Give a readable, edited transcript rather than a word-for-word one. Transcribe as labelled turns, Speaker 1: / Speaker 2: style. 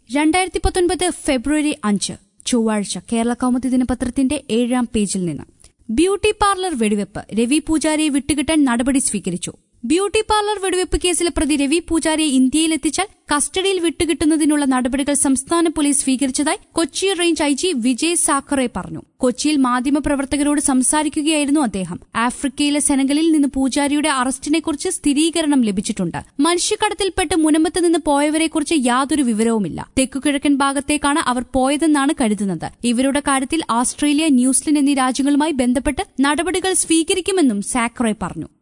Speaker 1: 2019 ഫെബ്രുവരി 5 ചൊവ്വാഴ്ച കേരള കൗമുദി ദിനപത്രത്തിന്റെ 7-ാം പേജിൽ നിന്ന് ബ്യൂട്ടി പാർലർ വെടിവെപ്പ് രവി പൂജാരിയെ വിട്ടുകിട്ടാൻ നടപടി സ്വീകരിച്ചു. ബ്യൂട്ടി പാർലർ വെടിവെപ്പ് കേസിലെ പ്രതി രവി പൂജാരിയെ ഇന്ത്യയിലെത്തിച്ചാൽ കസ്റ്റഡിയിൽ വിട്ടുകിട്ടുന്നതിനുള്ള നടപടികൾ സംസ്ഥാന പോലീസ് സ്വീകരിച്ചതായി കൊച്ചി റേഞ്ച് ഐജി വിജയ് സാഖറെ പറഞ്ഞു. കൊച്ചിയിൽ മാധ്യമപ്രവർത്തകരോട് സംസാരിക്കുകയായിരുന്നു അദ്ദേഹം. ആഫ്രിക്കയിലെ സെനഗലിൽ നിന്ന് പൂജാരിയുടെ അറസ്റ്റിനെക്കുറിച്ച് സ്ഥിരീകരണം ലഭിച്ചിട്ടുണ്ട്. മനുഷ്യക്കടത്തിൽപ്പെട്ട് മുനമ്പത്ത് നിന്ന് പോയവരെക്കുറിച്ച് യാതൊരു വിവരവുമില്ല. തെക്കുകിഴക്കൻ ഭാഗത്തേക്കാണ് അവർ പോയതെന്നാണ് കരുതുന്നത്. ഇവരുടെ കാര്യത്തിൽ ഓസ്ട്രേലിയ, ന്യൂസിലൻഡ് എന്നീ രാജ്യങ്ങളുമായി ബന്ധപ്പെട്ട് നടപടികൾ സ്വീകരിക്കുമെന്നും സാഖറെ പറഞ്ഞു.